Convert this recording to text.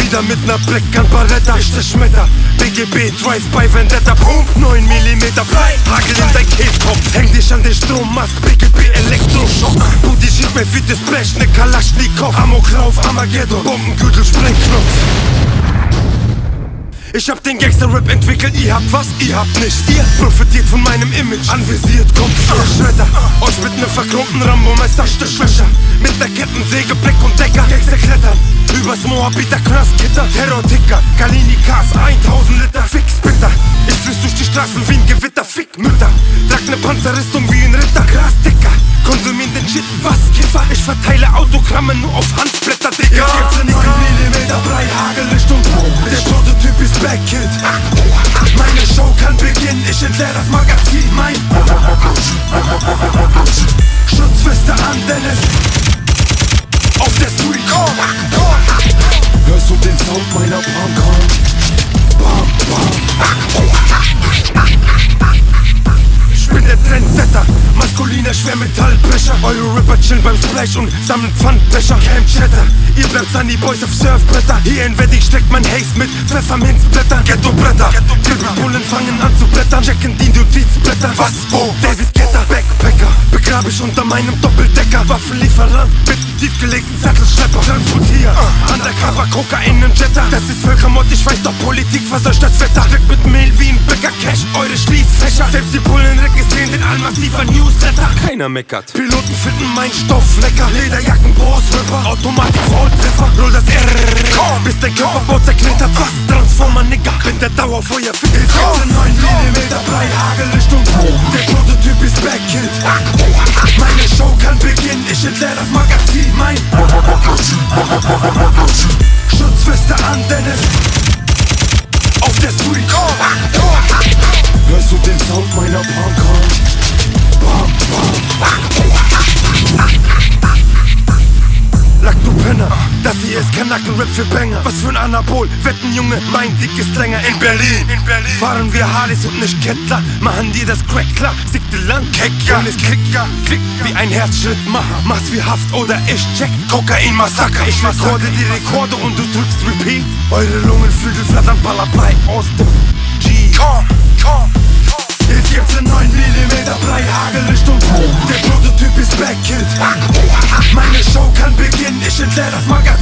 wieder mit ner Blackgun Barretta. Ich zerschmetter BGB, Drive-by Vendetta. Pump 9 mm Blei, Hagel in dein Kehlkopf. Häng dich an den Strommast, BGB Elektroschock. Booty schiebt mir für das Blech, ne Kalaschnikow. Amoklauf, Armageddon, Bombengürtel, Sprengknopf. Ich hab den Gangster-Rap entwickelt, ihr habt was, ihr habt nichts. Ihr profitiert von meinem Image, anvisiert, kommt ihr Schredder. Euch mit nem verkrummten Rambo-Messer, Stichwäscher. Mit der Kettensäge, Blick und Decker, Gangster klettern. Übers Moabiter, Knastgitter, Terror-Ticker. Galini-Cars, 1000 Liter, fix bitter. Ich flüss durch die Straßen wie ein Gewitter, fick Mütter. Trag ne Panzerrüstung wie ein Ritter, krass dicker. Konsumieren den Shit, was Kiffer. Ich verteile Autogramme nur auf Handblätter, Digga. Jetzt gibt's ne 9 mm Brei, Hagelrichtung. Der Prototyp ist Black Kid. Meine Show kann beginnen, ich entleer das Magazin. Mein Schutzweste an, Dennis. Auf der Street. Hörst du den Sound meiner Pumpgun? Bam, bam. Ich bin der Trendsetter, maskuliner Schwermetallbrecher. Eure Rapper chillen beim Splash und sammeln Pfandbecher. Camp Chatter, ihr bleibt Sunny Boys auf Surfbretter. Hier in Wedding steckt mein Haze mit Pfefferminzblättern. Ghetto-Bretter, Bullen fangen an zu blättern. Checken die Notizblätter. Was, wo? David Guetta, Backpacker. Begrab ich unter meinem Doppeldecker. Waffenlieferant mit tiefgelegten Sattelschlepper. Transportier, undercover, Kokain im Jetter. Das ist Völkermord, ich weiß doch, Politik verseucht das Wetter. Drück mit Mehl wie ein Bäcker Cash, eure Schließfächer. Selbst die Bullen registrieren den allmassiver Newsletter. Keiner meckert, Piloten finden mein Stoff lecker. Lederjacken, Boss-Ripper, Automatik, Volltreffer. Roll das R, bis der Körperbau zerknittert. Was, Transformer, Nigger, bin der Dauerfeuer für die 9 mm Brei, Hagelrichtung. Der Prototyp ist Black Kid. Meine Show kann beginnen, ich entleer das Magazin. Mein Schutzweste an, Dennis. Auf der Street. Hörst du den Sound meiner Pumpgun? Bam, bam. Lack, du Penner, das hier ist kein Nackenrap für Banger. Was für ein Anabol, wetten Junge, mein Dick ist länger. In Berlin fahren wir Harleys und nicht Kettler. Machen dir das Crack klar, siegte lang, Keck, ja. Und es klickt wie ein Herzschrittmacher. Mach's wie Haft oder ich check, Kokain-Massaker. Ich rekorde die Rekorde und du drückst Repeat. Eure Lungenflügel flattern Ballerbrei aus dem G. Jetzt gibt's ne 9 mm Brei, Hagelrichtung. Der Prototyp ist Black Kid. Meine Show kann beginnen, ich entleer das Magazin.